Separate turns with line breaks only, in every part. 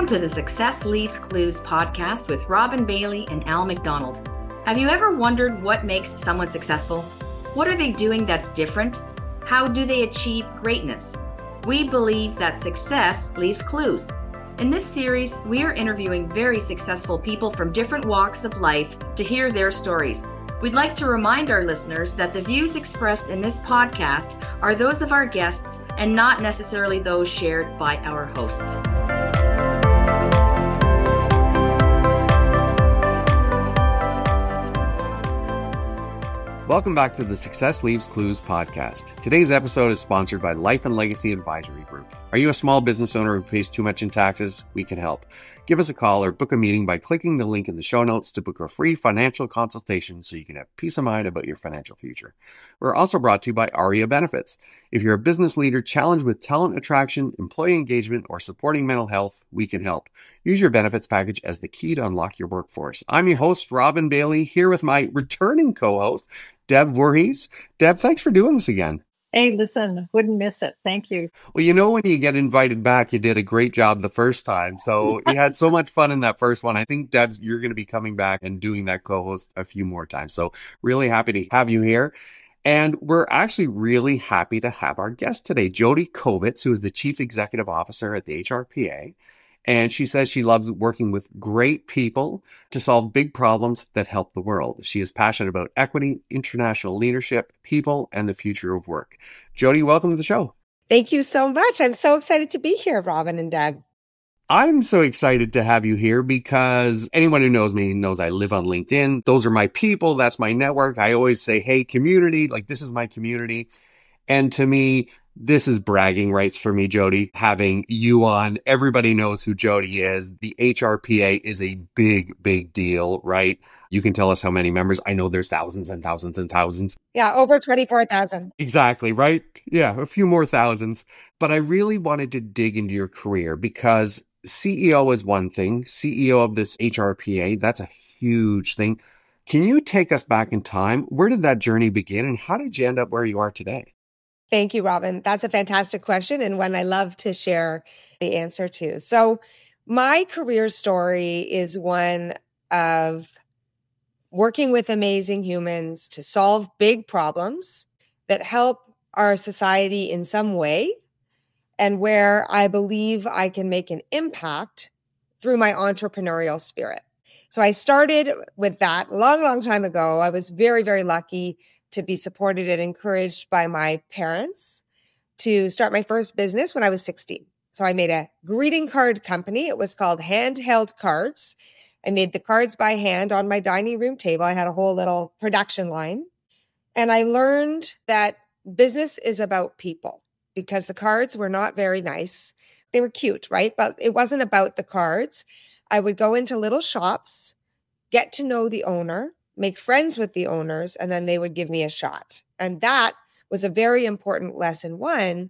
Welcome to the Success Leaves Clues podcast with Robin Bailey and Al McDonald. Have you ever wondered what makes someone successful? What are they doing that's different? How do they achieve greatness? We believe that success leaves clues. In this series, we are interviewing very successful people from different walks of life to hear their stories. We'd like to remind our listeners that the views expressed in this podcast are those of our guests and not necessarily those shared by our hosts.
Welcome back to the Success Leaves Clues podcast. Today's episode is sponsored by Life and Legacy Advisory Group. Are you a small business owner who pays too much in taxes? We can help. Give us a call or book a meeting by clicking the link in the show notes to book a free financial consultation so you can have peace of mind about your financial future. We're also brought to you by ARIA Benefits. If you're a business leader challenged with talent attraction, employee engagement, or supporting mental health, we can help. Use your benefits package as the key to unlock your workforce. I'm your host, Robin Bailey, here with my returning co-host, Deb Voorhees. Deb, thanks for doing this again.
Hey, listen, wouldn't miss it. Thank you.
Well, you know, when you get invited back, you did a great job the first time. So we had so much fun in that first one. I think, Deb, you're going to be coming back and doing that co-host a few more times. So really happy to have you here. And we're actually really happy to have our guest today, Jody Kovitz, who is the Chief Executive Officer at the HRPA. And she says she loves working with great people to solve big problems that help the world. She is passionate about equity, international leadership, people, and the future of work. Jody, welcome to the show.
Thank you so much. I'm so excited to be here, Robin and Deb.
I'm so excited to have you here because anyone who knows me knows I live on LinkedIn. Those are my people. That's my network. I always say, hey, community, like this is my community. And to me, this is bragging rights for me, Jody, having you on. Everybody knows who Jody is. The HRPA is a big, big deal, right? You can tell us how many members. I know there's thousands and thousands and thousands.
Yeah, over 24,000.
Exactly, right? Yeah, a few more thousands. But I really wanted to dig into your career because CEO is one thing. CEO of this HRPA, that's a huge thing. Can you take us back in time? Where did that journey begin and how did you end up where you are today?
Thank you, Robin. That's a fantastic question and one I love to share the answer to. So my career story is one of working with amazing humans to solve big problems that help our society in some way and where I believe I can make an impact through my entrepreneurial spirit. So I started with that a long, long time ago. I was very, very lucky to be supported and encouraged by my parents to start my first business when I was 16. So I made a greeting card company. It was called Handheld Cards. I made the cards by hand on my dining room table. I had a whole little production line. And I learned that business is about people because the cards were not very nice. They were cute, right? But it wasn't about the cards. I would go into little shops, get to know the owner, make friends with the owners, and then they would give me a shot. And that was a very important lesson one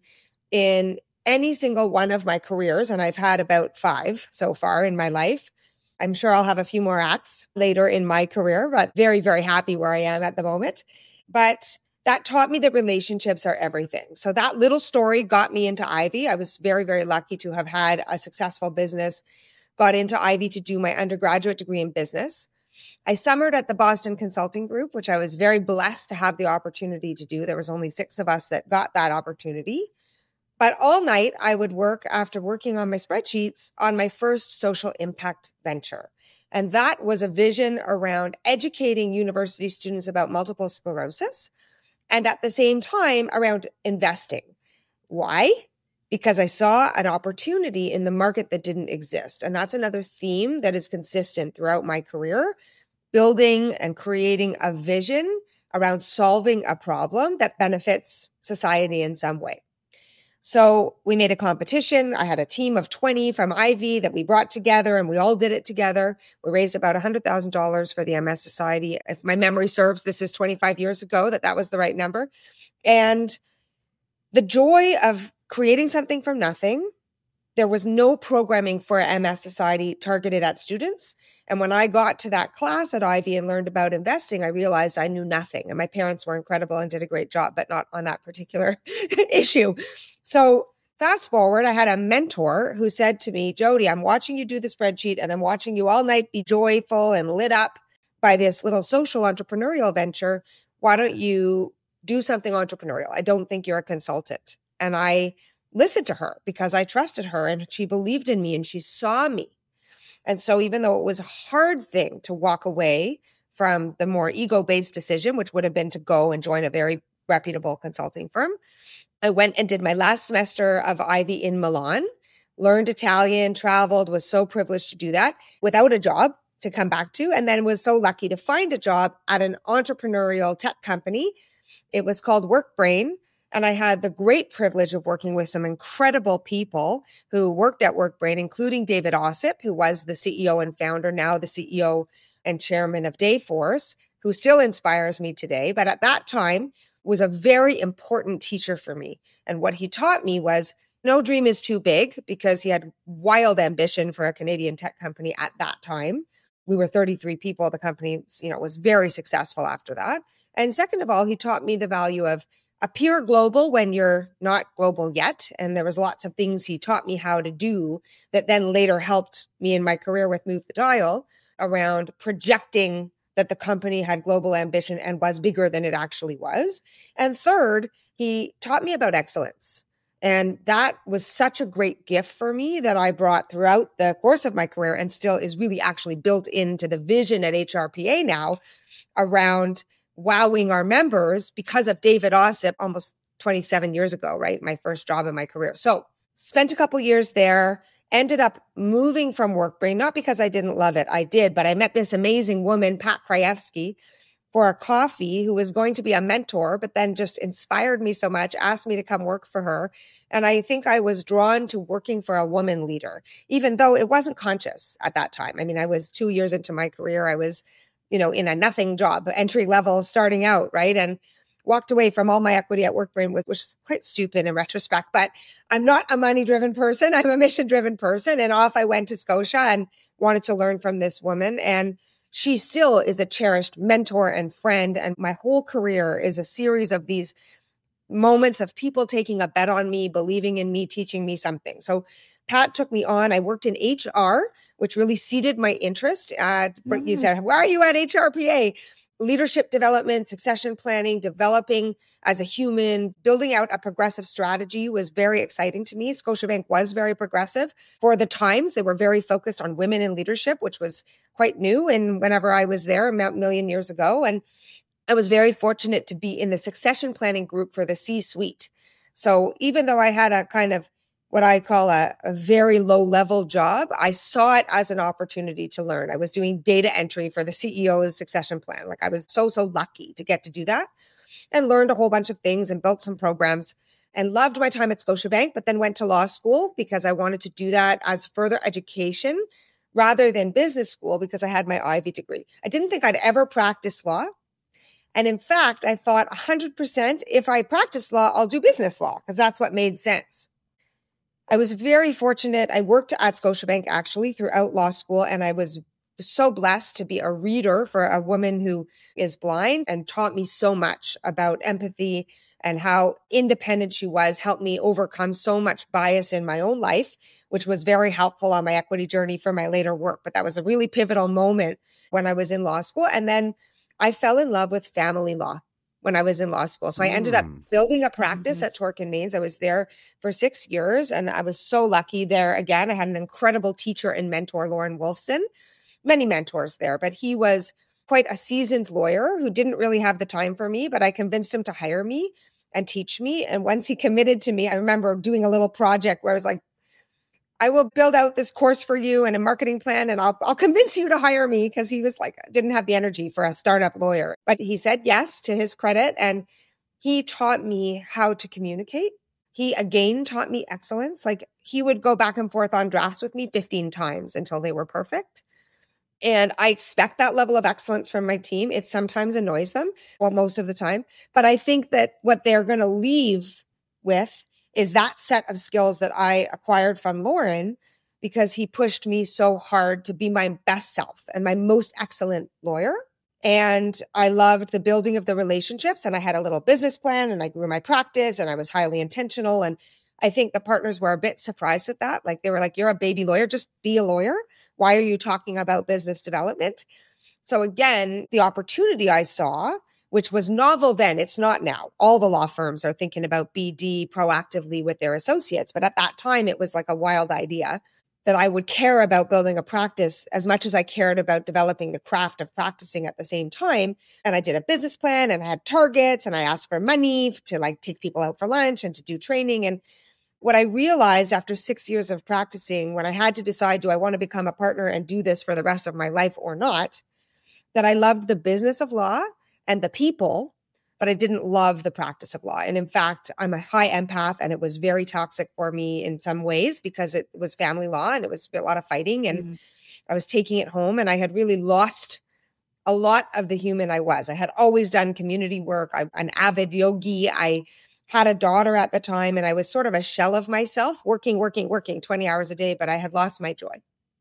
in any single one of my careers. And I've had about 5 so far in my life. I'm sure I'll have a few more acts later in my career, but very, very happy where I am at the moment. But that taught me that relationships are everything. So that little story got me into Ivy. I was very, very lucky to have had a successful business, got into Ivy to do my undergraduate degree in business. I summered at the Boston Consulting Group, which I was very blessed to have the opportunity to do. There was only 6 of us that got that opportunity. But all night I would work after working on my spreadsheets on my first social impact venture. And that was a vision around educating university students about multiple sclerosis and at the same time around investing. Why? Because I saw an opportunity in the market that didn't exist. And that's another theme that is consistent throughout my career, building and creating a vision around solving a problem that benefits society in some way. So we made a competition. I had a team of 20 from Ivy that we brought together and we all did it together. We raised about $100,000 for the MS Society. If my memory serves, this is 25 years ago that was the right number. And the joy of creating something from nothing. There was no programming for MS Society targeted at students. And when I got to that class at Ivy and learned about investing, I realized I knew nothing. And my parents were incredible and did a great job, but not on that particular issue. So fast forward, I had a mentor who said to me, Jody, I'm watching you do the spreadsheet and I'm watching you all night be joyful and lit up by this little social entrepreneurial venture. Why don't you do something entrepreneurial? I don't think you're a consultant. And I listened to her because I trusted her and she believed in me and she saw me. And so even though it was a hard thing to walk away from the more ego-based decision, which would have been to go and join a very reputable consulting firm, I went and did my last semester of Ivy in Milan, learned Italian, traveled, was so privileged to do that without a job to come back to, and then was so lucky to find a job at an entrepreneurial tech company. It was called WorkBrain. And I had the great privilege of working with some incredible people who worked at WorkBrain, including David Ossip, who was the CEO and founder, now the CEO and chairman of Dayforce, who still inspires me today. But at that time was a very important teacher for me. And what he taught me was no dream is too big, because he had wild ambition for a Canadian tech company at that time. We were 33 people. The company, was very successful after that. And second of all, he taught me the value of appear global when you're not global yet. And there was lots of things he taught me how to do that then later helped me in my career with Move the Dial around projecting that the company had global ambition and was bigger than it actually was. And third, he taught me about excellence. And that was such a great gift for me that I brought throughout the course of my career and still is really actually built into the vision at HRPA now around wowing our members because of David Ossip almost 27 years ago, right? My first job in my career. So spent a couple years there, ended up moving from WorkBrain, not because I didn't love it. I did, but I met this amazing woman, Pat Krajewski, for a coffee, who was going to be a mentor, but then just inspired me so much, asked me to come work for her. And I think I was drawn to working for a woman leader, even though it wasn't conscious at that time. I mean, I was 2 years into my career. I was in a nothing job, entry level, starting out, right? And walked away from all my equity at WorkBrain, which is quite stupid in retrospect, but I'm not a money-driven person. I'm a mission-driven person. And off I went to Scotia and wanted to learn from this woman. And she still is a cherished mentor and friend. And my whole career is a series of these moments of people taking a bet on me, believing in me, teaching me something. So Pat took me on. I worked in HR, which really seeded my interest. You said, why are you at HRPA? Leadership development, succession planning, developing as a human, building out a progressive strategy was very exciting to me. Scotiabank was very progressive. For the times, they were very focused on women in leadership, which was quite new. And whenever I was there, a million years ago, and I was very fortunate to be in the succession planning group for the C-suite. So even though I had a kind of what I call a very low level job, I saw it as an opportunity to learn. I was doing data entry for the CEO's succession plan. Like I was so lucky to get to do that and learned a whole bunch of things and built some programs and loved my time at Scotiabank, but then went to law school because I wanted to do that as further education rather than business school because I had my Ivy degree. I didn't think I'd ever practice law. And in fact, I thought 100% if I practice law, I'll do business law because that's what made sense. I was very fortunate. I worked at Scotiabank actually throughout law school, and I was so blessed to be a reader for a woman who is blind and taught me so much about empathy and how independent she was, helped me overcome so much bias in my own life, which was very helpful on my equity journey for my later work. But that was a really pivotal moment when I was in law school. And then I fell in love with family law when I was in law school. So I ended up building a practice at Tork and Mains. I was there for 6 years and I was so lucky there. Again, I had an incredible teacher and mentor, Lauren Wolfson, many mentors there, but he was quite a seasoned lawyer who didn't really have the time for me, but I convinced him to hire me and teach me. And once he committed to me, I remember doing a little project where I was like, I will build out this course for you and a marketing plan and I'll convince you to hire me, because he was like, didn't have the energy for a startup lawyer. But he said yes, to his credit. And he taught me how to communicate. He again taught me excellence. Like he would go back and forth on drafts with me 15 times until they were perfect. And I expect that level of excellence from my team. It sometimes annoys them, well, most of the time. But I think that what they're going to leave with is that set of skills that I acquired from Lauren, because he pushed me so hard to be my best self and my most excellent lawyer. And I loved the building of the relationships, and I had a little business plan and I grew my practice and I was highly intentional. And I think the partners were a bit surprised at that. Like they were like, you're a baby lawyer, just be a lawyer. Why are you talking about business development? So again, the opportunity I saw, which was novel then, it's not now. All the law firms are thinking about BD proactively with their associates. But at that time, it was like a wild idea that I would care about building a practice as much as I cared about developing the craft of practicing at the same time. And I did a business plan and I had targets and I asked for money to like take people out for lunch and to do training. And what I realized after 6 years of practicing, when I had to decide, do I want to become a partner and do this for the rest of my life or not, that I loved the business of law and the people, but I didn't love the practice of law. And in fact, I'm a high empath and it was very toxic for me in some ways because it was family law and it was a lot of fighting and I was taking it home and I had really lost a lot of the human I was. I had always done community work. I'm an avid yogi. I had a daughter at the time and I was sort of a shell of myself, working 20 hours a day, but I had lost my joy.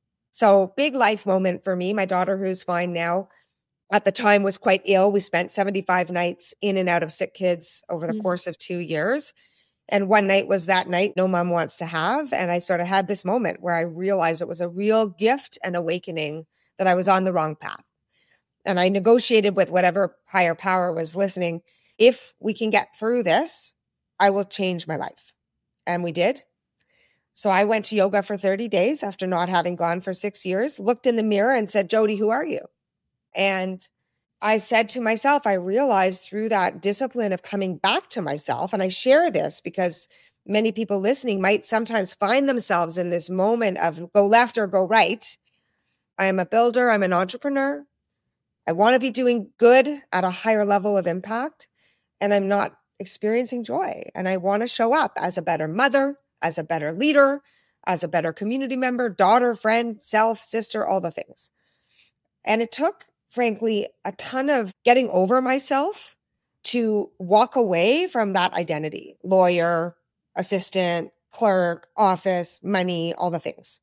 So big life moment for me. My daughter, who's fine now, at the time was quite ill. We spent 75 nights in and out of sick kids over the course of 2 years. And one night was that night no mom wants to have. And I sort of had this moment where I realized it was a real gift and awakening that I was on the wrong path. And I negotiated with whatever higher power was listening. If we can get through this, I will change my life. And we did. So I went to yoga for 30 days after not having gone for 6 years, looked in the mirror and said, Jody, who are you? And I said to myself, I realized through that discipline of coming back to myself, and I share this because many people listening might sometimes find themselves in this moment of go left or go right. I am a builder. I'm an entrepreneur. I want to be doing good at a higher level of impact, and I'm not experiencing joy. And I want to show up as a better mother, as a better leader, as a better community member, daughter, friend, self, sister, all the things. And it took, frankly, a ton of getting over myself to walk away from that identity. Lawyer, assistant, clerk, office, money, all the things.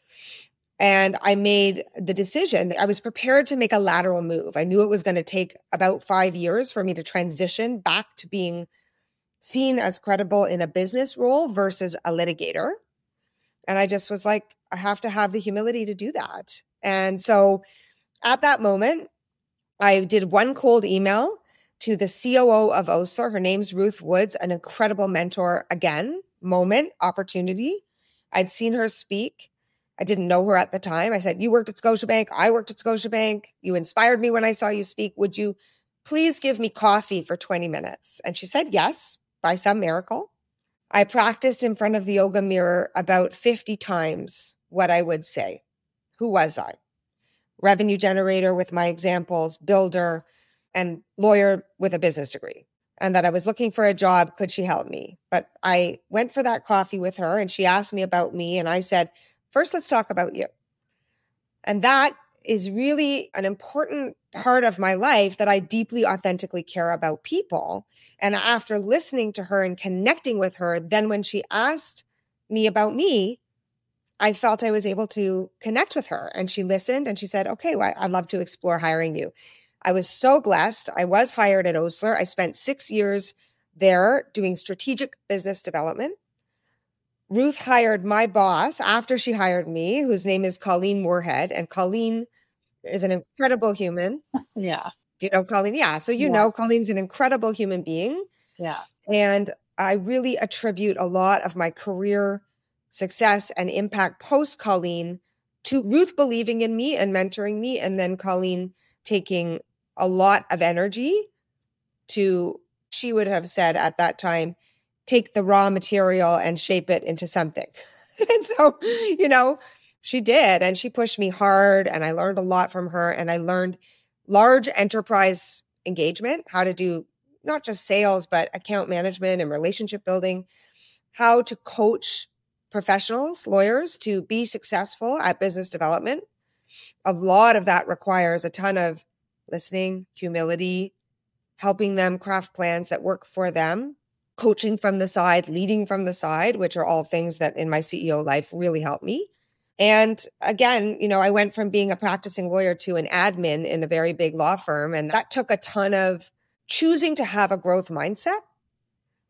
And I made the decision. I was prepared to make a lateral move. I knew it was going to take about 5 years for me to transition back to being seen as credible in a business role versus a litigator. And I just was like, I have to have the humility to do that. And so at that moment, I did one cold email to the COO of Osler. Her name's Ruth Woods, an incredible mentor. Again, moment, opportunity. I'd seen her speak. I didn't know her at the time. I said, you worked at Scotiabank. I worked at Scotiabank. You inspired me when I saw you speak. Would you please give me coffee for 20 minutes? And she said, yes, by some miracle. I practiced in front of the yoga mirror about 50 times what I would say. Who was I? Revenue generator with my examples, builder, and lawyer with a business degree. And that I was looking for a job. Could she help me? But I went for that coffee with her and she asked me about me. And I said, first, let's talk about you. And that is really an important part of my life that I deeply, authentically care about people. And after listening to her and connecting with her, then when she asked me about me, I felt I was able to connect with her. And she listened and she said, okay, well, I'd love to explore hiring you. I was so blessed. I was hired at Osler. I spent 6 years there doing strategic business development. Ruth hired my boss after she hired me, whose name is Colleen Moorhead. And Colleen is an incredible human.
Yeah.
Do you know Colleen? Yeah. So you know Colleen's an incredible human being.
Yeah.
And I really attribute a lot of my career success and impact post Colleen to Ruth believing in me and mentoring me. And then Colleen taking a lot of energy to, she would have said at that time, take the raw material and shape it into something. And so, you know, she did. And she pushed me hard and I learned a lot from her. And I learned large enterprise engagement, how to do not just sales, but account management and relationship building, how to coach professionals, lawyers to be successful at business development. A lot of that requires a ton of listening, humility, helping them craft plans that work for them, coaching from the side, leading from the side, which are all things that in my CEO life really helped me. And again, you know, I went from being a practicing lawyer to an admin in a very big law firm. And that took a ton of choosing to have a growth mindset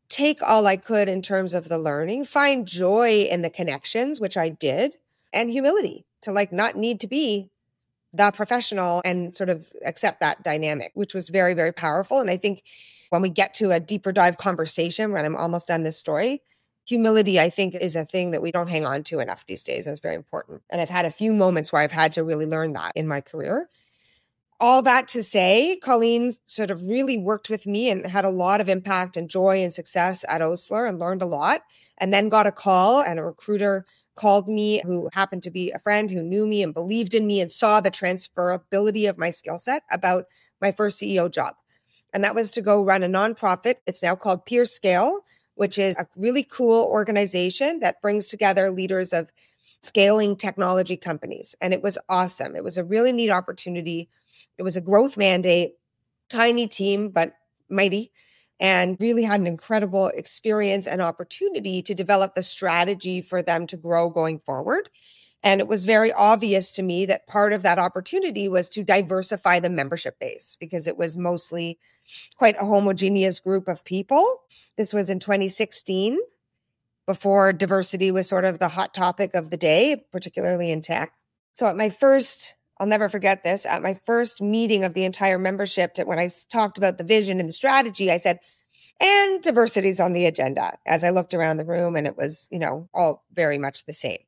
take all I could in terms of the learning, find joy in the connections, which I did, and humility to like not need to be the professional and sort of accept that dynamic, which was very, very powerful. And I think when we get to a deeper dive conversation, when I'm almost done this story, humility, I think, is a thing that we don't hang on to enough these days. That's very important. And I've had a few moments where I've had to really learn that in my career. All that to say, Colleen sort of really worked with me and had a lot of impact and joy and success at Osler and learned a lot. And then got a call, and a recruiter called me who happened to be a friend who knew me and believed in me and saw the transferability of my skill set about my first CEO job. And that was to go run a nonprofit. It's now called PeerScale, which is a really cool organization that brings together leaders of scaling technology companies. And it was awesome. It was a really neat opportunity. It was a growth mandate, tiny team, but mighty, and really had an incredible experience and opportunity to develop the strategy for them to grow going forward. And it was very obvious to me that part of that opportunity was to diversify the membership base because it was mostly quite a homogeneous group of people. This was in 2016, before diversity was sort of the hot topic of the day, particularly in tech. So I'll never forget this, at my first meeting of the entire membership, when I talked about the vision and the strategy, I said, and diversity's on the agenda, as I looked around the room, and it was, all very much the same.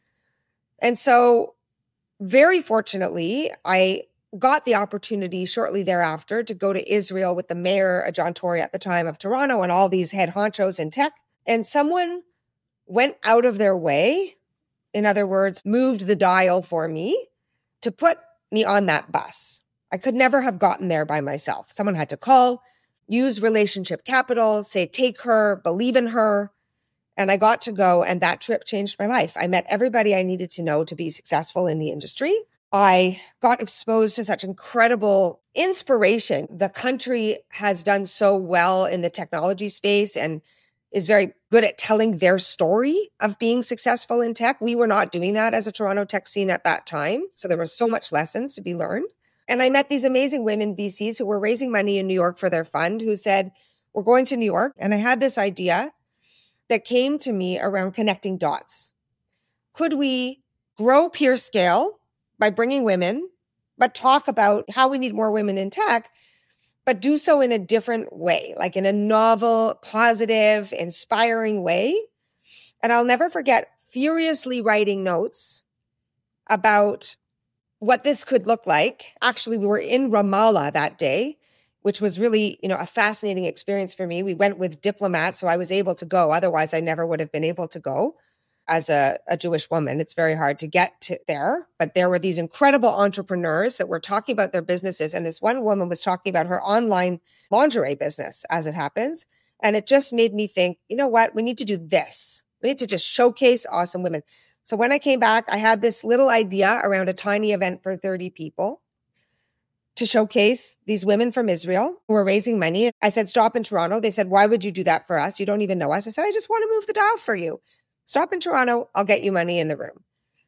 And so very fortunately, I got the opportunity shortly thereafter to go to Israel with the mayor, John Tory at the time of Toronto, and all these head honchos in tech. And someone went out of their way, in other words, moved the dial for me to put me on that bus. I could never have gotten there by myself. Someone had to call, use relationship capital, say, take her, believe in her. And I got to go, and that trip changed my life. I met everybody I needed to know to be successful in the industry. I got exposed to such incredible inspiration. The country has done so well in the technology space and is very good at telling their story of being successful in tech. We were not doing that as a Toronto tech scene at that time. So there were so much lessons to be learned. And I met these amazing women VCs who were raising money in New York for their fund, who said, we're going to New York. And I had this idea that came to me around connecting dots. Could we grow PeerScale by bringing women, but talk about how we need more women in tech, but do so in a different way, like in a novel, positive, inspiring way? And I'll never forget furiously writing notes about what this could look like. Actually, we were in Ramallah that day, which was really, a fascinating experience for me. We went with diplomats, so I was able to go. Otherwise, I never would have been able to go as a Jewish woman. It's very hard to get to there. But there were these incredible entrepreneurs that were talking about their businesses. And this one woman was talking about her online lingerie business, as it happens. And it just made me think, you know what? We need to do this. We need to just showcase awesome women. So when I came back, I had this little idea around a tiny event for 30 people to showcase these women from Israel who were raising money. I said, stop in Toronto. They said, why would you do that for us? You don't even know us. I said, I just want to move the dial for you. Stop in Toronto. I'll get you money in the room.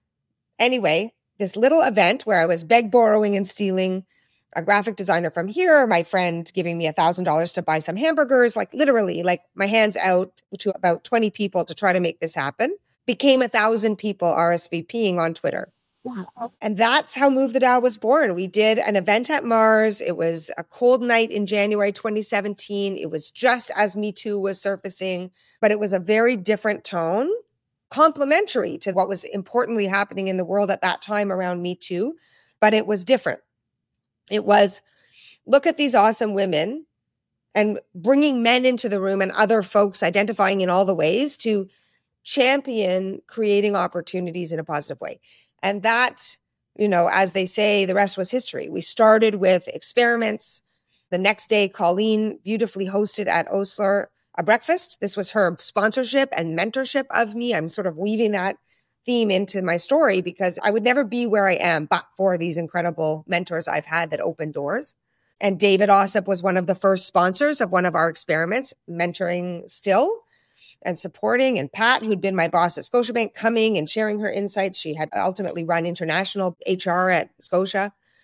Anyway, this little event where I was borrowing and stealing, a graphic designer from here, my friend giving me $1,000 to buy some hamburgers, like literally, like my hands out to about 20 people to try to make this happen, became 1,000 people RSVPing on Twitter. Wow. And that's how Move the Dial was born. We did an event at Mars. It was a cold night in January 2017. It was just as Me Too was surfacing, but it was a very different tone, complementary to what was importantly happening in the world at that time around Me Too, but it was different. It was, look at these awesome women, and bringing men into the room and other folks identifying in all the ways to champion creating opportunities in a positive way. And that, as they say, the rest was history. We started with experiments. The next day, Colleen beautifully hosted at Osler a breakfast. This was her sponsorship and mentorship of me. I'm sort of weaving that theme into my story because I would never be where I am but for these incredible mentors I've had that opened doors. And David Ossip was one of the first sponsors of one of our experiments, mentoring still and supporting. And Pat, who'd been my boss at Scotiabank, coming and sharing her insights. She had ultimately run international HR at Scotia.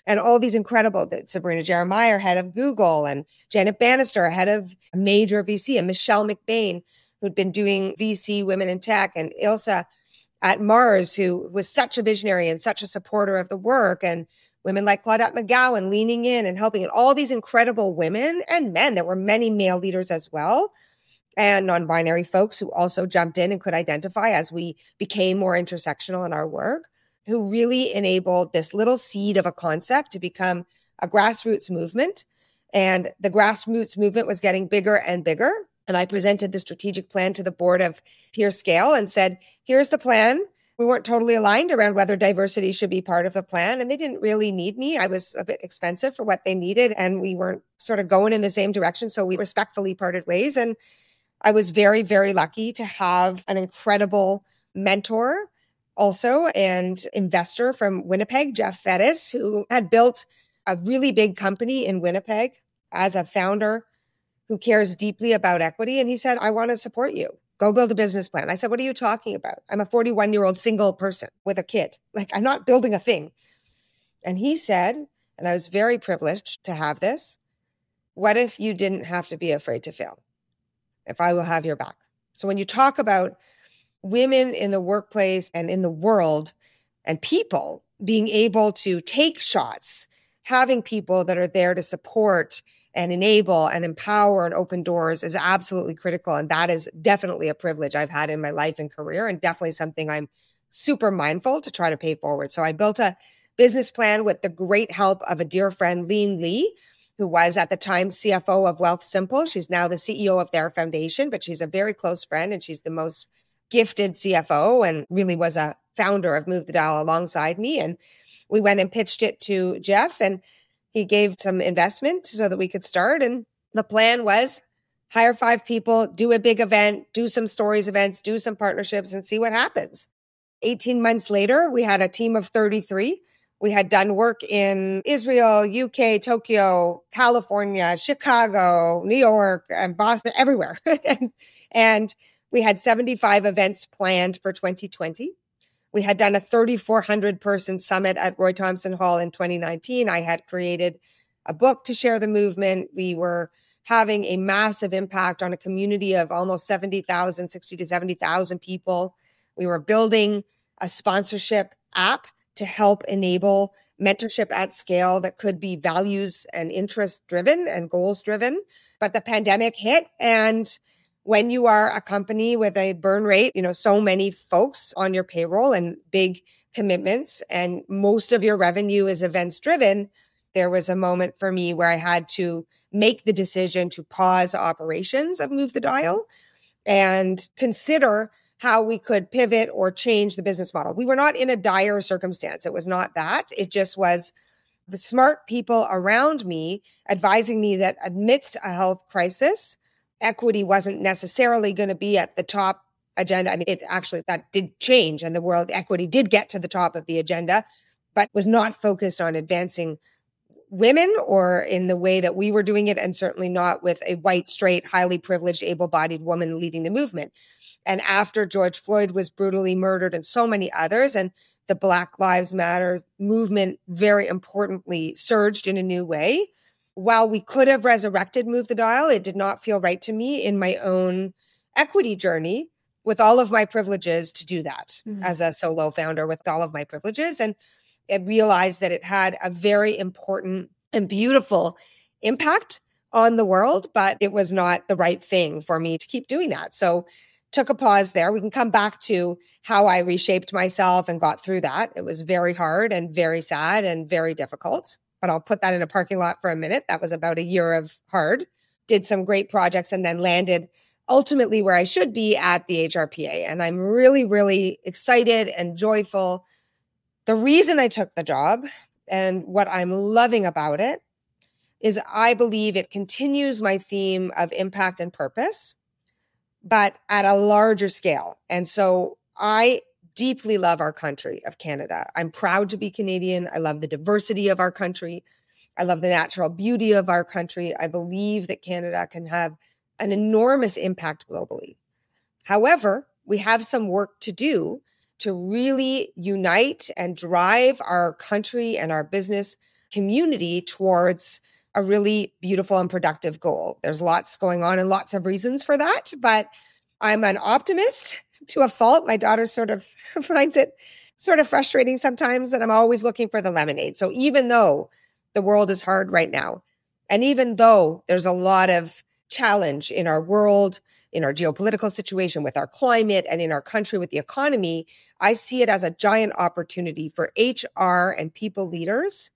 And all these incredible, Sabrina Jeremiah, head of Google, and Janet Bannister, head of a major VC, and Michelle McBain, who'd been doing VC Women in Tech, and Ilsa at Mars, who was such a visionary and such a supporter of the work, and women like Claudette McGowan leaning in and helping, and all these incredible women and men. There were many male leaders as well, and non-binary folks who also jumped in and could identify as we became more intersectional in our work, who really enabled this little seed of a concept to become a grassroots movement. And the grassroots movement was getting bigger and bigger. And I presented the strategic plan to the board of PeerScale and said, here's the plan. We weren't totally aligned around whether diversity should be part of the plan. And they didn't really need me. I was a bit expensive for what they needed. And we weren't sort of going in the same direction. So we respectfully parted ways. And I was very, very lucky to have an incredible mentor also and investor from Winnipeg, Jeff Fettis, who had built a really big company in Winnipeg as a founder who cares deeply about equity. And he said, I want to support you. Go build a business plan. I said, what are you talking about? I'm a 41-year-old single person with a kid. Like, I'm not building a thing. And he said, and I was very privileged to have this, what if you didn't have to be afraid to fail? If I will have your back. So when you talk about women in the workplace and in the world and people being able to take shots, having people that are there to support and enable and empower and open doors is absolutely critical. And that is definitely a privilege I've had in my life and career, and definitely something I'm super mindful to try to pay forward. So I built a business plan with the great help of a dear friend, Lean Lee, who was at the time CFO of Wealthsimple. She's now the CEO of their foundation, but she's a very close friend and she's the most gifted CFO and really was a founder of Move the Dial alongside me. And we went and pitched it to Jeff and he gave some investment so that we could start. And the plan was hire 5 people, do a big event, do some stories events, do some partnerships and see what happens. 18 months later, we had a team of 33. We had done work in Israel, UK, Tokyo, California, Chicago, New York, and Boston, everywhere. and we had 75 events planned for 2020. We had done a 3,400 person summit at Roy Thomson Hall in 2019. I had created a book to share the movement. We were having a massive impact on a community of almost 70,000, 60 to 70,000 people. We were building a sponsorship app to help enable mentorship at scale that could be values and interest driven and goals driven. But the pandemic hit, and when you are a company with a burn rate, so many folks on your payroll and big commitments, and most of your revenue is events driven, there was a moment for me where I had to make the decision to pause operations of Move the Dial and consider how we could pivot or change the business model. We were not in a dire circumstance. It was not that. It just was the smart people around me advising me that amidst a health crisis, equity wasn't necessarily going to be at the top agenda. I mean, that did change and the world equity did get to the top of the agenda, but was not focused on advancing women or in the way that we were doing it, and certainly not with a white, straight, highly privileged, able-bodied woman leading the movement. And after George Floyd was brutally murdered and so many others, and the Black Lives Matter movement very importantly surged in a new way, while we could have resurrected Move the Dial, it did not feel right to me in my own equity journey with all of my privileges to do that as a solo founder with all of my privileges. And I realized that it had a very important and beautiful impact on the world, but it was not the right thing for me to keep doing that. So took a pause there. We can come back to how I reshaped myself and got through that. It was very hard and very sad and very difficult, but I'll put that in a parking lot for a minute. That was about a year of hard. Did some great projects and then landed ultimately where I should be at the HRPA. And I'm really, really excited and joyful. The reason I took the job and what I'm loving about it is I believe it continues my theme of impact and purpose, but at a larger scale. And so I deeply love our country of Canada. I'm proud to be Canadian. I love the diversity of our country. I love the natural beauty of our country. I believe that Canada can have an enormous impact globally. However, we have some work to do to really unite and drive our country and our business community towards a really beautiful and productive goal. There's lots going on and lots of reasons for that, but I'm an optimist to a fault. My daughter sort of finds it sort of frustrating sometimes that I'm always looking for the lemonade. So even though the world is hard right now, and even though there's a lot of challenge in our world, in our geopolitical situation, with our climate, and in our country with the economy, I see it as a giant opportunity for HR and people leaders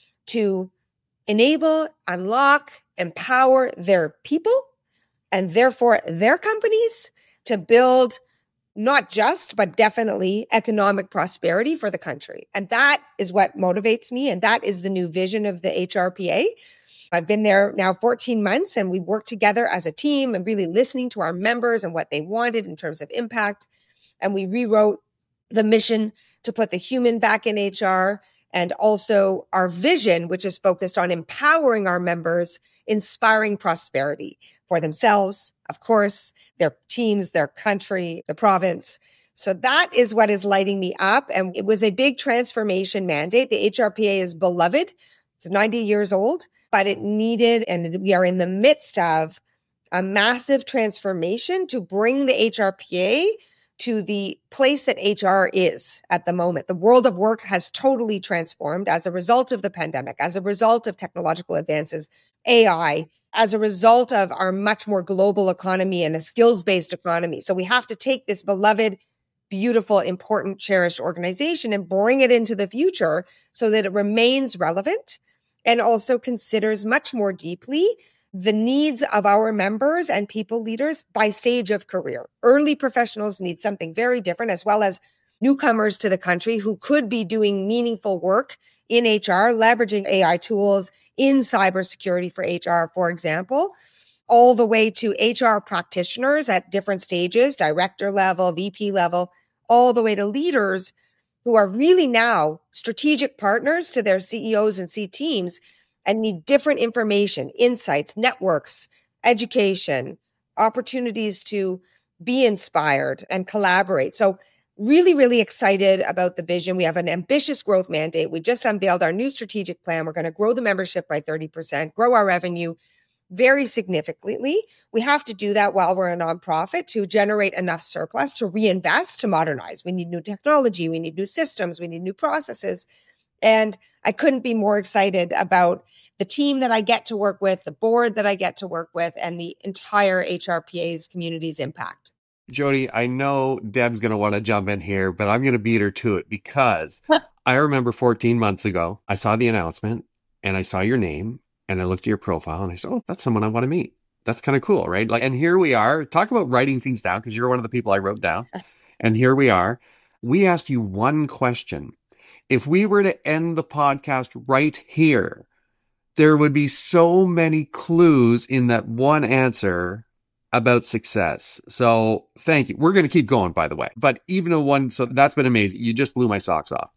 to enable, unlock, empower their people and therefore their companies to build not just, but definitely economic prosperity for the country. And that is what motivates me. And that is the new vision of the HRPA. I've been there now 14 months and we work together as a team and really listening to our members and what they wanted in terms of impact. And we rewrote the mission to put the human back in HR, and also our vision, which is focused on empowering our members, inspiring prosperity for themselves, of course, their teams, their country, the province. So that is what is lighting me up. And it was a big transformation mandate. The HRPA is beloved. It's 90 years old, but it needed, and we are in the midst of a massive transformation to bring the HRPA to the place that HR is at the moment. The world of work has totally transformed as a result of the pandemic, as a result of technological advances, AI, as a result of our much more global economy and a skills-based economy. So we have to take this beloved, beautiful, important, cherished organization and bring it into the future so that it remains relevant and also considers much more deeply the needs of our members and people leaders by stage of career. Early professionals need something very different, as well as newcomers to the country who could be doing meaningful work in HR, leveraging AI tools in cybersecurity for HR, for example, all the way to HR practitioners at different stages, director level, VP level, all the way to leaders who are really now strategic partners to their CEOs and C teams and need different information, insights, networks, education, opportunities to be inspired and collaborate. So really, really excited about the vision. We have an ambitious growth mandate. We just unveiled our new strategic plan. We're going to grow the membership by 30%, grow our revenue very significantly. We have to do that while we're a nonprofit to generate enough surplus to reinvest, to modernize. We need new technology. We need new systems. We need new processes. And I couldn't be more excited about the team that I get to work with, the board that I get to work with, and the entire HRPA's community's impact.
Jody, I know Deb's going to want to jump in here, but I'm going to beat her to it because I remember 14 months ago, I saw the announcement and I saw your name and I looked at your profile and I said, oh, that's someone I want to meet. That's kind of cool, right? And here we are. Talk about writing things down, because you're one of the people I wrote down. And here we are. We asked you one question. If we were to end the podcast right here, there would be so many clues in that one answer about success. So thank you. We're going to keep going, by the way. But even a one, so that's been amazing. You just blew my socks off.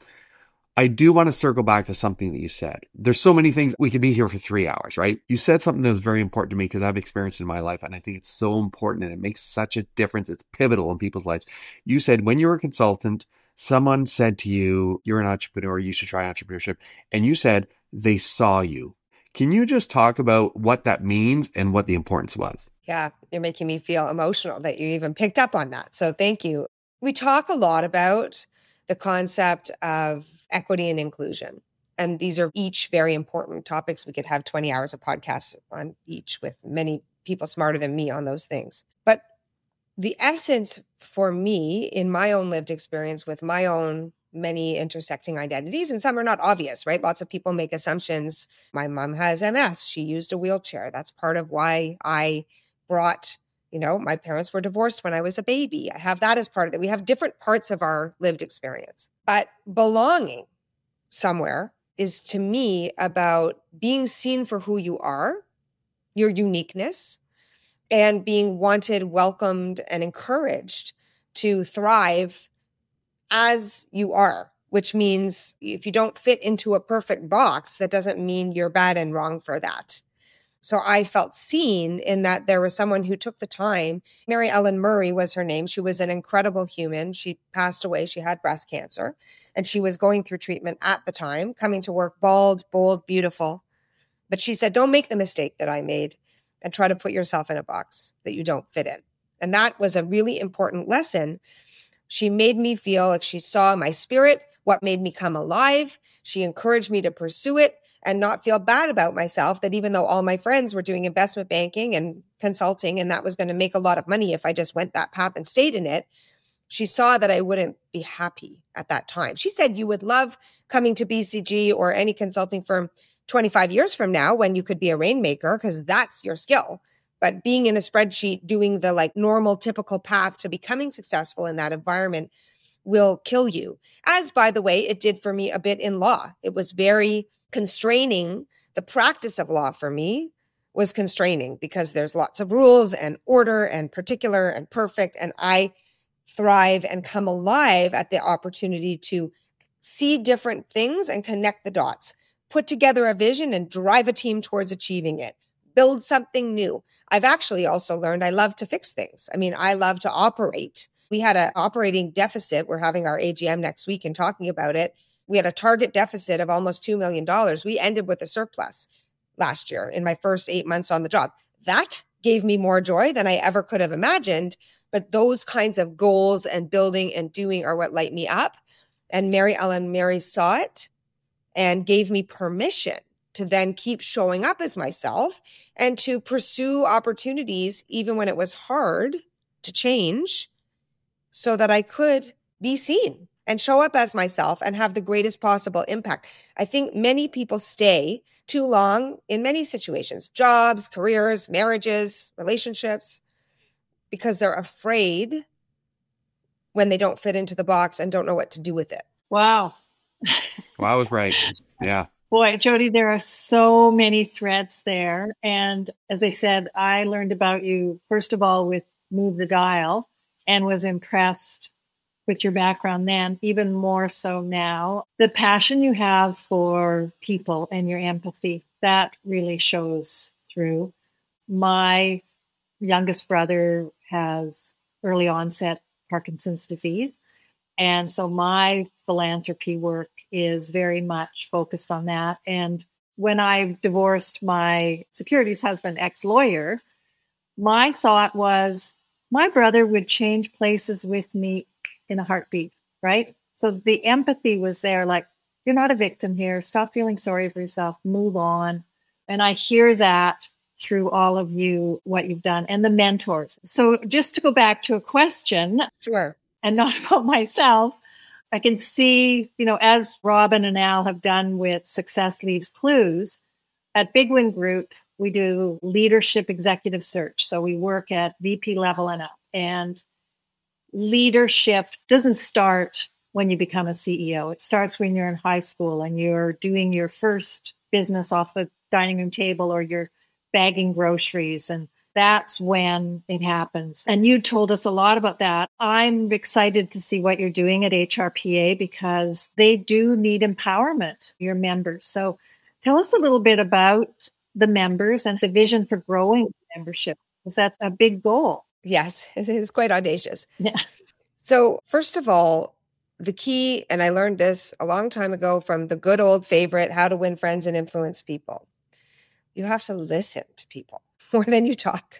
I do want to circle back to something that you said. There's so many things. We could be here for 3 hours, right? You said something that was very important to me because I've experienced in my life. And I think it's so important and it makes such a difference. It's pivotal in people's lives. You said when you were a consultant, someone said to you, you're an entrepreneur, you should try entrepreneurship. And you said they saw you. Can you just talk about what that means and what the importance was?
Yeah, you're making me feel emotional that you even picked up on that. So thank you. We talk a lot about the concept of equity and inclusion. And these are each very important topics. We could have 20 hours of podcasts on each with many people smarter than me on those things. But the essence for me, in my own lived experience with my own many intersecting identities, and some are not obvious, right? Lots of people make assumptions. My mom has MS. She used a wheelchair. That's part of why I brought, my parents were divorced when I was a baby. I have that as part of it. We have different parts of our lived experience. But belonging somewhere is, to me, about being seen for who you are, your uniqueness, and being wanted, welcomed, and encouraged to thrive as you are, which means if you don't fit into a perfect box, that doesn't mean you're bad and wrong for that. So I felt seen in that there was someone who took the time. Mary Ellen Murray was her name. She was an incredible human. She passed away. She had breast cancer and she was going through treatment at the time, coming to work bald, bold, beautiful. But she said, don't make the mistake that I made and try to put yourself in a box that you don't fit in. And that was a really important lesson. She made me feel like she saw my spirit, what made me come alive. She encouraged me to pursue it and not feel bad about myself, that even though all my friends were doing investment banking and consulting, and that was going to make a lot of money if I just went that path and stayed in it, she saw that I wouldn't be happy at that time. She said, you would love coming to BCG or any consulting firm 25 years from now when you could be a rainmaker because that's your skill. But being in a spreadsheet, doing the like normal, typical path to becoming successful in that environment will kill you. As, by the way, it did for me a bit in law. It was very constraining. The practice of law for me was constraining because there's lots of rules and order and particular and perfect. And I thrive and come alive at the opportunity to see different things and connect the dots, put together a vision and drive a team towards achieving it, build something new. I've actually also learned I love to fix things. I mean, I love to operate. We had an operating deficit. We're having our AGM next week and talking about it. We had a target deficit of almost $2 million. We ended with a surplus last year in my first 8 months on the job. That gave me more joy than I ever could have imagined. But those kinds of goals and building and doing are what light me up. And Mary Ellen Murray saw it and gave me permission to then keep showing up as myself and to pursue opportunities even when it was hard to change so that I could be seen and show up as myself and have the greatest possible impact. I think many people stay too long in many situations, jobs, careers, marriages, relationships, because they're afraid when they don't fit into the box and don't know what to do with it.
Wow.
Wow, I was right. Yeah.
Boy, Jody, there are so many threads there. And as I said, I learned about you, first of all, with Move the Dial and was impressed with your background then, even more so now. The passion you have for people and your empathy, that really shows through. My youngest brother has early onset Parkinson's disease. And so my philanthropy work is very much focused on that. And when I divorced my securities husband, ex-lawyer, my thought was my brother would change places with me in a heartbeat, right? So the empathy was there, like, you're not a victim here. Stop feeling sorry for yourself. Move on. And I hear that through all of you, what you've done, and the mentors. So just to go back to a question,
Sure.
and not about myself, I can see, as Robin and Al have done with Success Leaves Clues, at Big Win Group, we do leadership executive search. So we work at VP level and up. And leadership doesn't start when you become a CEO. It starts when you're in high school and you're doing your first business off the dining room table or you're bagging groceries. And that's when it happens. And you told us a lot about that. I'm excited to see what you're doing at HRPA because they do need empowerment, your members. So tell us a little bit about the members and the vision for growing membership, because that's a big goal.
Yes, it is quite audacious.
Yeah.
So first of all, the key, and I learned this a long time ago from the good old favorite, How to Win Friends and Influence People. You have to listen to people more than you talk.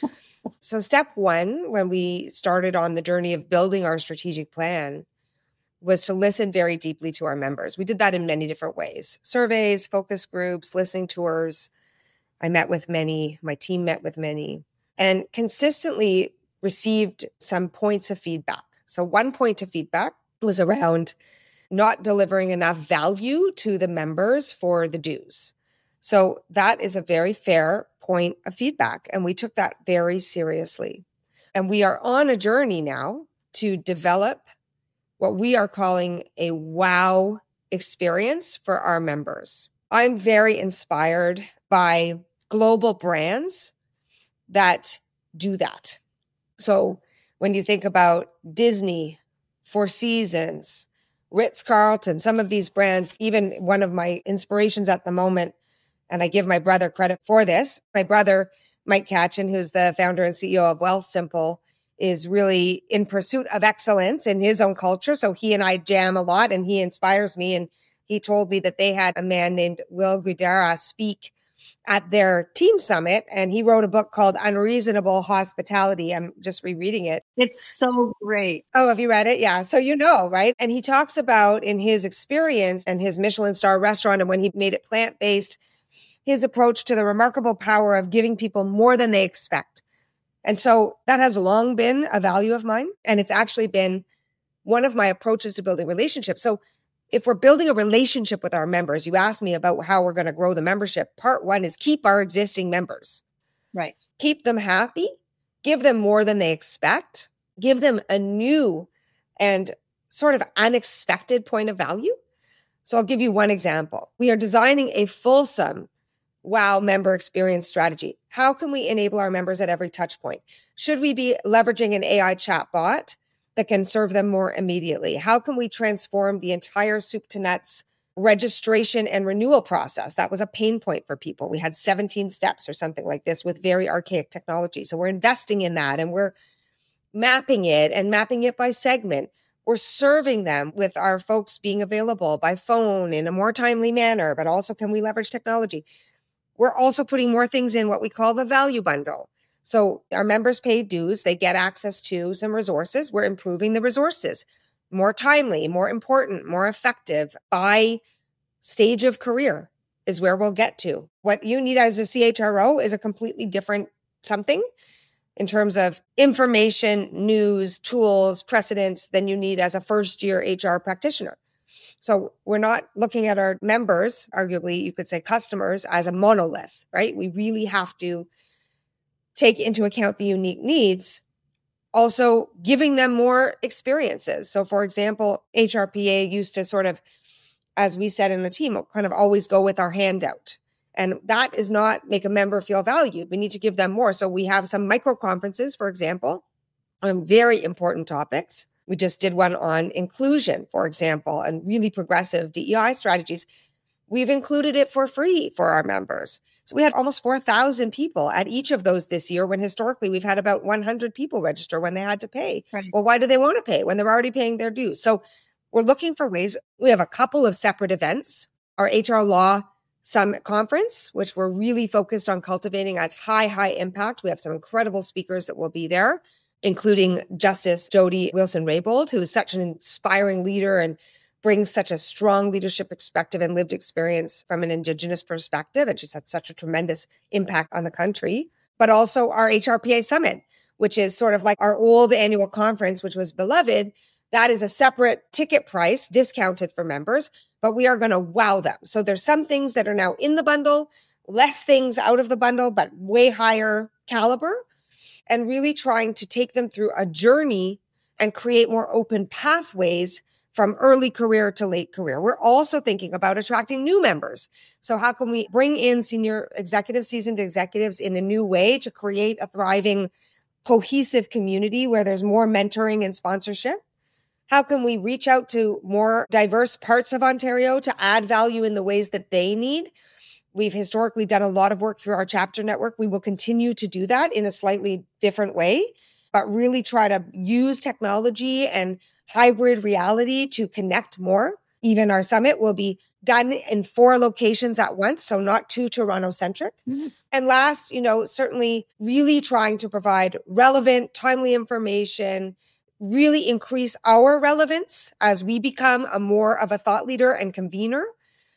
So step one, when we started on the journey of building our strategic plan, was to listen very deeply to our members. We did that in many different ways. Surveys, focus groups, listening tours. I met with many, my team met with many, and consistently received some points of feedback. So one point of feedback was around not delivering enough value to the members for the dues. So that is a very fair point of feedback. And we took that very seriously. And we are on a journey now to develop what we are calling a wow experience for our members. I'm very inspired by global brands that do that. So when you think about Disney, Four Seasons, Ritz-Carlton, some of these brands, even one of my inspirations at the moment, And I give my brother credit for this. My brother, Mike Katchen, who's the founder and CEO of Wealthsimple, is really in pursuit of excellence in his own culture. So he and I jam a lot and he inspires me. And he told me that they had a man named Will Guidara speak at their team summit. And he wrote a book called Unreasonable Hospitality. I'm just rereading it.
It's so great.
Oh, have you read it? Yeah. So you know, right? And he talks about in his experience and his Michelin star restaurant and when he made it plant-based, his approach to the remarkable power of giving people more than they expect. And so that has long been a value of mine. And it's actually been one of my approaches to building relationships. So if we're building a relationship with our members, you asked me about how we're going to grow the membership. Part one is keep our existing members.
Right.
Keep them happy, give them more than they expect, give them a new and sort of unexpected point of value. So I'll give you one example. We are designing a fulsome wow member experience strategy. How can we enable our members at every touch point? Should we be leveraging an AI chatbot that can serve them more immediately? How can we transform the entire soup to nuts registration and renewal process? That was a pain point for people. We had 17 steps or something like this with very archaic technology. So we're investing in that and we're mapping it by segment. We're serving them with our folks being available by phone in a more timely manner, but also can we leverage technology? We're also putting more things in what we call the value bundle. So our members pay dues. They get access to some resources. We're improving the resources. More timely, more important, more effective by stage of career is where we'll get to. What you need as a CHRO is a completely different something in terms of information, news, tools, precedents than you need as a first-year HR practitioner. So we're not looking at our members, arguably you could say customers, as a monolith, right? We really have to take into account the unique needs, also giving them more experiences. So for example, HRPA used to sort of, as we said in the team, kind of always go with our handout. And that is not make a member feel valued. We need to give them more. So we have some micro conferences, for example, on very important topics. We just did one on inclusion, for example, and really progressive DEI strategies. We've included it for free for our members. So we had almost 4,000 people at each of those this year, when historically we've had about 100 people register when they had to pay.
Right.
Well, why do they want to pay when they're already paying their dues? So we're looking for ways. We have a couple of separate events. Our HR Law Summit Conference, which we're really focused on cultivating as high impact. We have some incredible speakers that will be there, including Justice Jody Wilson-Raybould, who is such an inspiring leader and brings such a strong leadership perspective and lived experience from an Indigenous perspective. And she's had such a tremendous impact on the country. But also our HRPA Summit, which is sort of like our old annual conference, which was beloved. That is a separate ticket price, discounted for members, but we are going to wow them. So there's some things that are now in the bundle, less things out of the bundle, but way higher caliber, and really trying to take them through a journey and create more open pathways from early career to late career. We're also thinking about attracting new members. So how can we bring in senior executives, seasoned executives in a new way to create a thriving, cohesive community where there's more mentoring and sponsorship? How can we reach out to more diverse parts of Ontario to add value in the ways that they need? We've historically done a lot of work through our chapter network. We will continue to do that in a slightly different way, but really try to use technology and hybrid reality to connect more. Even our summit will be done in 4 locations at once, so not too Toronto-centric. Mm-hmm. And last, certainly really trying to provide relevant, timely information, really increase our relevance as we become more of a thought leader and convener.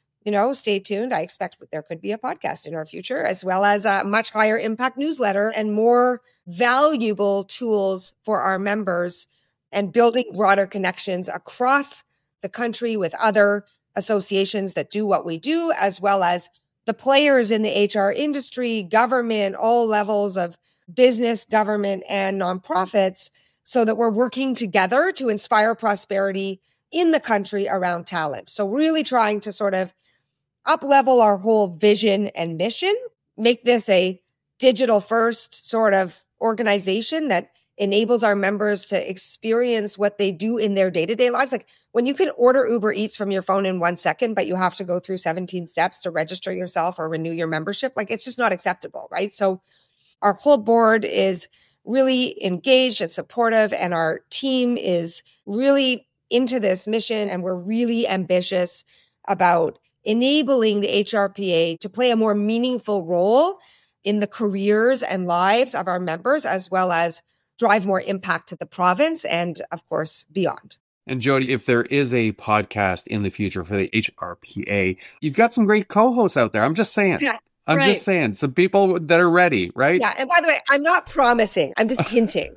Stay tuned. I expect there could be a podcast in our future, as well as a much higher impact newsletter and more valuable tools for our members and building broader connections across the country with other associations that do what we do, as well as the players in the HR industry, government, all levels of business, government, and nonprofits, so that we're working together to inspire prosperity in the country around talent. So really trying to sort of up-level our whole vision and mission, make this a digital-first sort of organization that enables our members to experience what they do in their day-to-day lives. Like when you can order Uber Eats from your phone in 1 second, but you have to go through 17 steps to register yourself or renew your membership, like it's just not acceptable, right? So our whole board is really engaged and supportive, and our team is really into this mission, and we're really ambitious about enabling the HRPA to play a more meaningful role in the careers and lives of our members, as well as drive more impact to the province and, of course, beyond.
And Jody, if there is a podcast in the future for the HRPA, you've got some great co-hosts out there. I'm just saying.
Yeah.
I'm just saying, some people that are ready, right?
Yeah. And by the way, I'm not promising. I'm just hinting.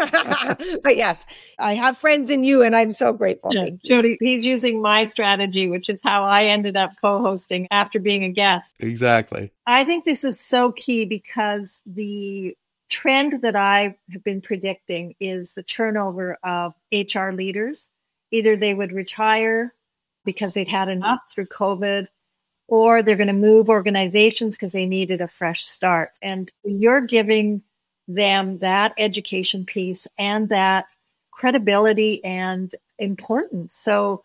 But yes, I have friends in you, and I'm so grateful.
Yeah, Jody, he's using my strategy, which is how I ended up co-hosting after being a guest.
Exactly.
I think this is so key because the trend that I have been predicting is the turnover of HR leaders. Either they would retire because they'd had enough through COVID, or they're going to move organizations because they needed a fresh start. And you're giving them that education piece and that credibility and importance. So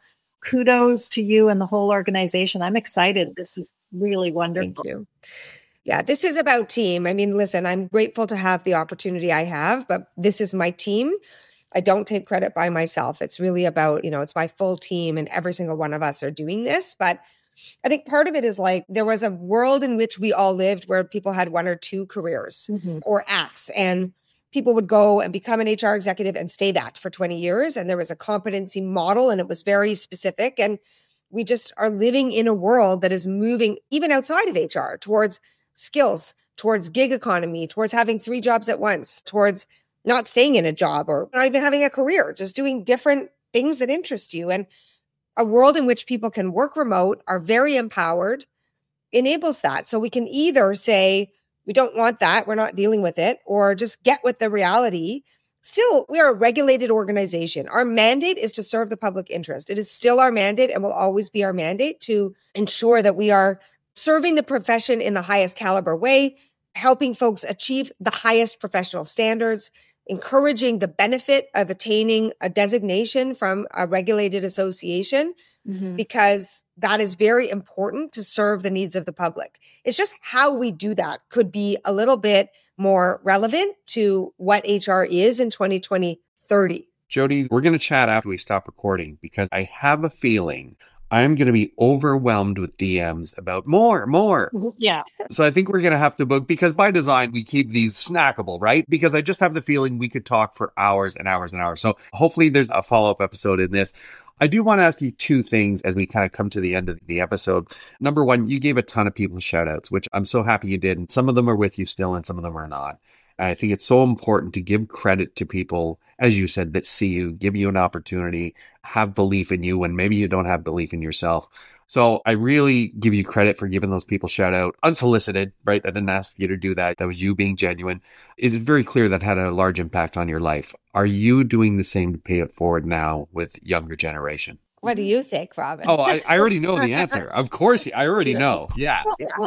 kudos to you and the whole organization. I'm excited. This is really wonderful.
Thank you. Yeah, this is about team. I mean, listen, I'm grateful to have the opportunity I have, but this is my team. I don't take credit by myself. It's really about, it's my full team, and every single one of us are doing this. But I think part of it is like there was a world in which we all lived where people had 1 or 2 careers or acts, and people would go and become an HR executive and stay that for 20 years. And there was a competency model, and it was very specific. And we just are living in a world that is moving even outside of HR towards skills, towards gig economy, towards having 3 jobs at once, towards not staying in a job or not even having a career, just doing different things that interest you. And a world in which people can work remote, are very empowered, enables that. So we can either say, we don't want that, we're not dealing with it, or just get with the reality. Still, we are a regulated organization. Our mandate is to serve the public interest. It is still our mandate and will always be our mandate to ensure that we are serving the profession in the highest caliber way, helping folks achieve the highest professional standards, encouraging the benefit of attaining a designation from a regulated association, because that is very important to serve the needs of the public. It's just how we do that could be a little bit more relevant to what HR is in 2020-30.
Jody, we're going to chat after we stop recording, because I have a feeling I'm going to be overwhelmed with DMs about more.
Yeah.
So I think we're going to have to book, because by design, we keep these snackable, right? Because I just have the feeling we could talk for hours and hours and hours. So hopefully there's a follow-up episode in this. I do want to ask you 2 things as we kind of come to the end of the episode. Number 1, you gave a ton of people shout outs, which I'm so happy you did. And some of them are with you still and some of them are not. I think it's so important to give credit to people, as you said, that see you, give you an opportunity, have belief in you when maybe you don't have belief in yourself. So I really give you credit for giving those people shout out unsolicited, right? I didn't ask you to do that. That was you being genuine. It is very clear that had a large impact on your life. Are you doing the same to pay it forward now with younger generation?
What do you think, Robin?
Oh, I already know the answer. Of course, I already know. Yeah.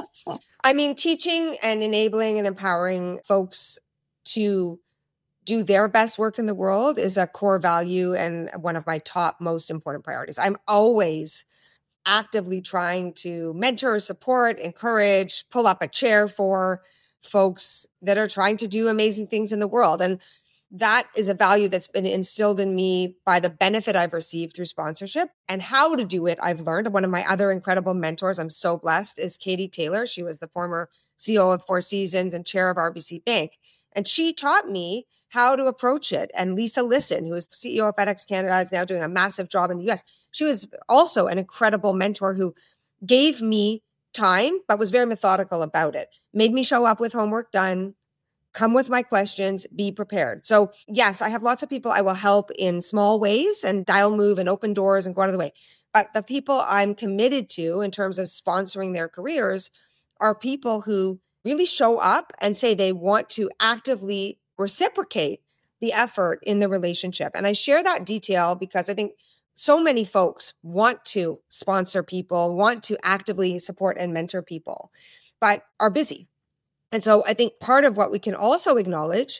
I mean, teaching and enabling and empowering folks to do their best work in the world is a core value and one of my top most important priorities. I'm always actively trying to mentor, support, encourage, pull up a chair for folks that are trying to do amazing things in the world. And that is a value that's been instilled in me by the benefit I've received through sponsorship, and how to do it I've learned. One of my other incredible mentors, I'm so blessed, is Katie Taylor. She was the former CEO of Four Seasons and chair of RBC Bank. And she taught me how to approach it. And Lisa Lisson, who is CEO of FedEx Canada, is now doing a massive job in the US. She was also an incredible mentor who gave me time, but was very methodical about it. Made me show up with homework done, come with my questions, be prepared. So yes, I have lots of people I will help in small ways and dial move and open doors and go out of the way. But the people I'm committed to in terms of sponsoring their careers are people who really show up and say they want to actively reciprocate the effort in the relationship. And I share that detail because I think so many folks want to sponsor people, want to actively support and mentor people, but are busy. And so I think part of what we can also acknowledge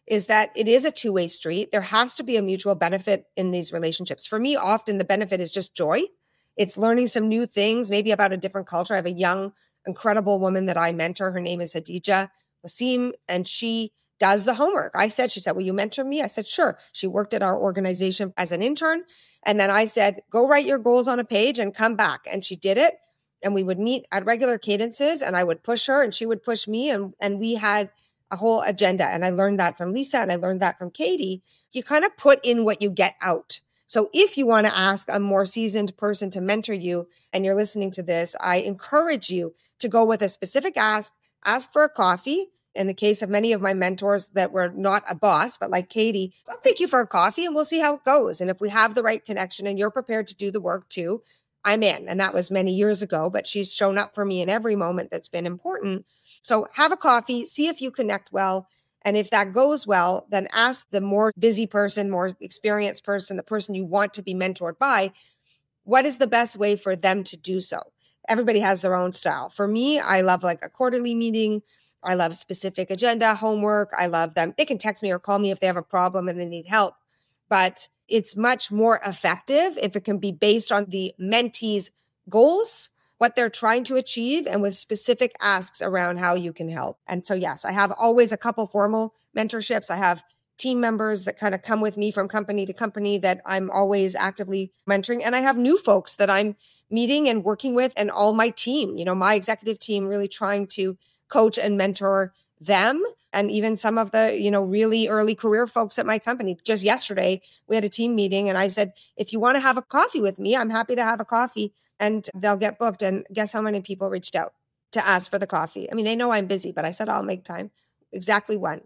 is that it is a two-way street. There has to be a mutual benefit in these relationships. For me, often the benefit is just joy. It's learning some new things, maybe about a different culture. I have a young, incredible woman that I mentor. Her name is Hadija Wasim, and she does the homework. She said, will you mentor me? I said, sure. She worked at our organization as an intern. And then I said, go write your goals on a page and come back. And she did it. And we would meet at regular cadences, and I would push her and she would push me. And we had a whole agenda. And I learned that from Lisa, and I learned that from Katie. You kind of put in what you get out. So if you want to ask a more seasoned person to mentor you and you're listening to this, I encourage you to go with a specific ask for a coffee. In the case of many of my mentors that were not a boss, but like Katie, I'll take you for a coffee and we'll see how it goes. And if we have the right connection and you're prepared to do the work too, I'm in. And that was many years ago, but she's shown up for me in every moment that's been important. So have a coffee, see if you connect well. And if that goes well, then ask the more busy person, more experienced person, the person you want to be mentored by, what is the best way for them to do so? Everybody has their own style. For me, I love like a quarterly meeting. I love specific agenda, homework. I love them. They can text me or call me if they have a problem and they need help. But it's much more effective if it can be based on the mentee's goals, what they're trying to achieve, and with specific asks around how you can help. And so, yes, I have always a couple formal mentorships. I have team members that kind of come with me from company to company that I'm always actively mentoring. And I have new folks that I'm meeting and working with, and all my team, my executive team, really trying to coach and mentor them. And even some of the, really early career folks at my company. Just yesterday, we had a team meeting and I said, if you want to have a coffee with me, I'm happy to have a coffee, and they'll get booked. And guess how many people reached out to ask for the coffee? I mean, they know I'm busy, but I said, I'll make time. Exactly one.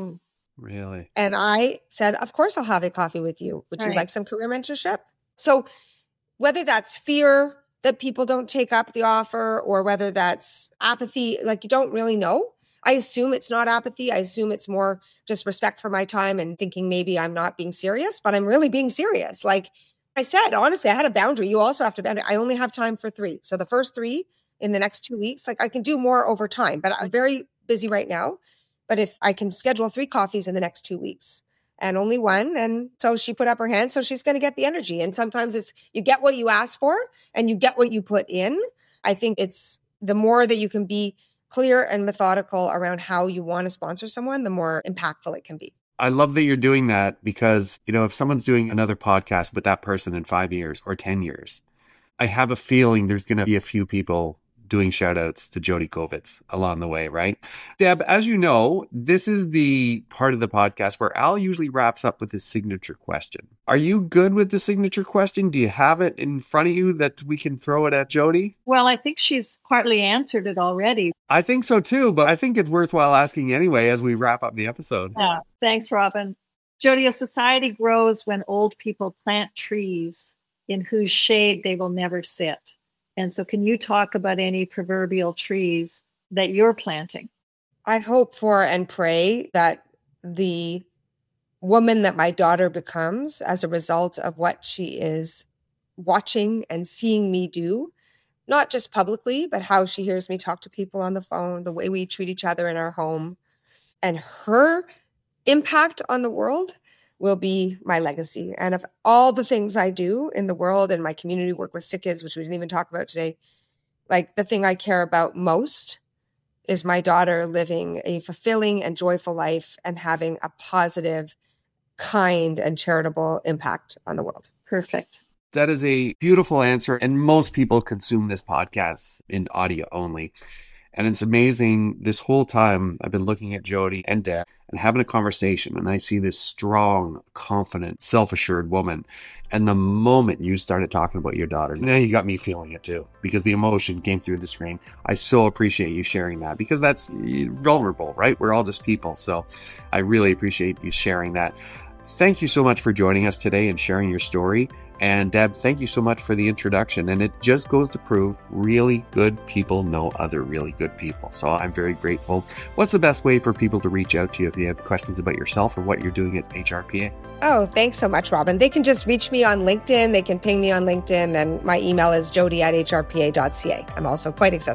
Really?
And I said, of course, I'll have a coffee with you. Would you like some career mentorship? So whether that's fear that people don't take up the offer, or whether that's apathy, like you don't really know. I assume it's not apathy. I assume it's more just respect for my time and thinking maybe I'm not being serious, but I'm really being serious. Like I said, honestly, I had a boundary. You also have to boundary. I only have time for 3. So the first 3 in the next 2 weeks, like I can do more over time, but I'm very busy right now. But if I can schedule 3 coffees in the next 2 weeks, and only one. And so she put up her hand. So she's going to get the energy. And sometimes it's, you get what you ask for and you get what you put in. I think it's the more that you can be clear and methodical around how you want to sponsor someone, the more impactful it can be.
I love that you're doing that because, if someone's doing another podcast with that person in 5 years or 10 years, I have a feeling there's going to be a few people doing shout outs to Jody Kovitz along the way, right? Deb, as you know, this is the part of the podcast where Al usually wraps up with his signature question. Are you good with the signature question? Do you have it in front of you that we can throw it at Jody?
Well, I think she's partly answered it already.
I think so too, but I think it's worthwhile asking anyway as we wrap up the episode.
Yeah, thanks, Robin. Jody, a society grows when old people plant trees in whose shade they will never sit. And so can you talk about any proverbial trees that you're planting?
I hope for and pray that the woman that my daughter becomes as a result of what she is watching and seeing me do, not just publicly, but how she hears me talk to people on the phone, the way we treat each other in our home, and her impact on the world will be my legacy. And of all the things I do in the world and my community work with sick kids, which we didn't even talk about today, like the thing I care about most is my daughter living a fulfilling and joyful life and having a positive, kind, and charitable impact on the world.
Perfect.
That is a beautiful answer. And most people consume this podcast in audio only. And it's amazing. This whole time I've been looking at Jody and Deb and having a conversation, and I see this strong, confident, self-assured woman. And the moment you started talking about your daughter, now you got me feeling it too, because the emotion came through the screen. I so appreciate you sharing that, because that's vulnerable, right? We're all just people. So I really appreciate you sharing that. Thank you so much for joining us today and sharing your story. And Deb, thank you so much for the introduction. And it just goes to prove really good people know other really good people. So I'm very grateful. What's the best way for people to reach out to you if you have questions about yourself or what you're doing at HRPA?
Oh, thanks so much, Robin. They can just reach me on LinkedIn. They can ping me on LinkedIn. And my email is jody@hrpa.ca. I'm also quite accessible.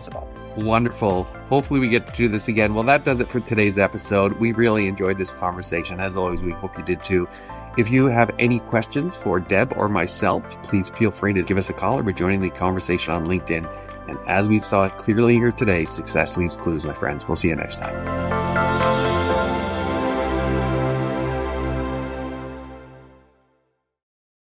Wonderful. Hopefully we get to do this again. Well, that does it for today's episode. We really enjoyed this conversation. As always, we hope you did too. If you have any questions for Deb or myself, please feel free to give us a call or be joining the conversation on LinkedIn. And as we saw it clearly here today, success leaves clues, my friends. We'll see you next time.